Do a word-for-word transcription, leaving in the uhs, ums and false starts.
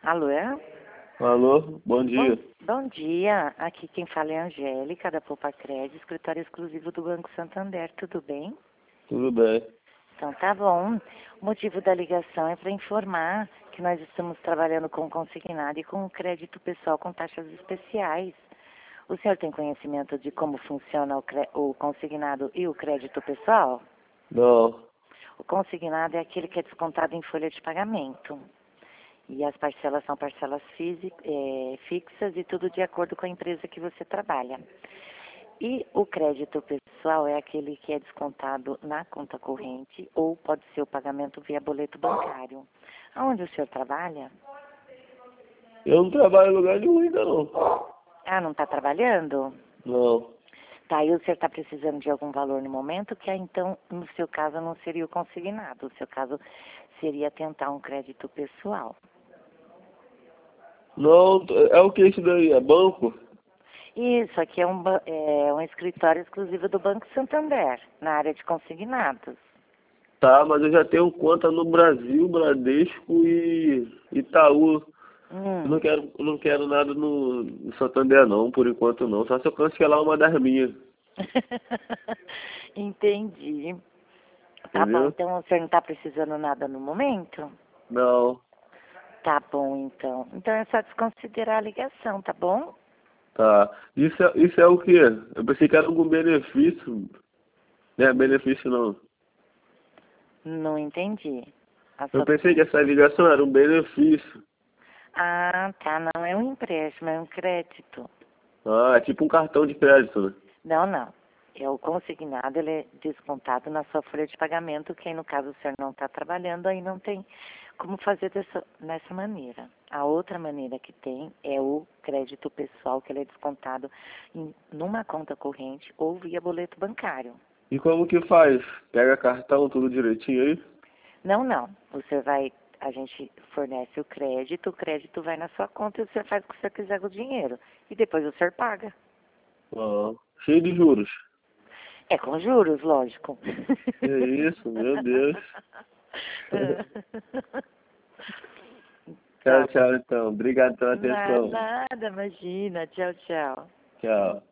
Alô? É? Alô, bom dia. Bom, bom dia, aqui quem fala é a Angélica, da Poupa Crédito, escritório exclusivo do Banco Santander, tudo bem? Tudo bem. Então tá bom. O motivo da ligação é para informar que nós estamos trabalhando com consignado e com crédito pessoal com taxas especiais. O senhor tem conhecimento de como funciona o, cre... o consignado e o crédito pessoal? Não, O consignado é aquele que é descontado em folha de pagamento. E as parcelas são parcelas fisi- é, fixas e tudo de acordo com a empresa que você trabalha. E o crédito pessoal é aquele que é descontado na conta corrente ou pode ser o pagamento via boleto bancário. Aonde o senhor trabalha? eu não trabalho em lugar nenhum ainda não. Ah, não está trabalhando? Não, Tá, e o senhor está precisando de algum valor no momento, que aí, então, no seu caso, não seria o consignado. O seu caso seria tentar um crédito pessoal. não, é o que isso daí? É banco? Isso, aqui é um, ba- é um escritório exclusivo do Banco Santander, na área de consignados. Tá, mas eu já tenho conta no Brasil, Bradesco e Itaú. Eu Hum. não quero, eu não quero nada no, no Santander não, por enquanto não. Só se eu cancelar uma das minhas, Entendi. Tá bom, entendeu? então o senhor não está precisando nada no momento? Não, Tá bom, então. Então é só desconsiderar a ligação, tá bom? tá. Isso é, isso é o quê? Eu pensei que era algum benefício. Não é benefício não. Não entendi. A Eu sua... pensei que essa ligação era um benefício. Ah, tá, não é um empréstimo, é um crédito. Ah, é tipo um cartão de crédito, né? Não, não. É o consignado, ele é descontado na sua folha de pagamento, que aí, no caso o senhor não está trabalhando, aí não tem como fazer dessa, dessa maneira. A outra maneira que tem é o crédito pessoal, que ele é descontado em numa conta corrente ou via boleto bancário. E como que faz? Pega cartão, tudo direitinho aí? Não, não. Você vai, a gente fornece o crédito, o crédito vai na sua conta e você faz o que você quiser com o dinheiro. E depois o senhor paga. Ah, cheio de juros. É com juros, lógico. Que isso, meu Deus. Tchau, Tá. tchau, então. Obrigado pela Na- atenção. Nada, imagina. Tchau, tchau. Tchau.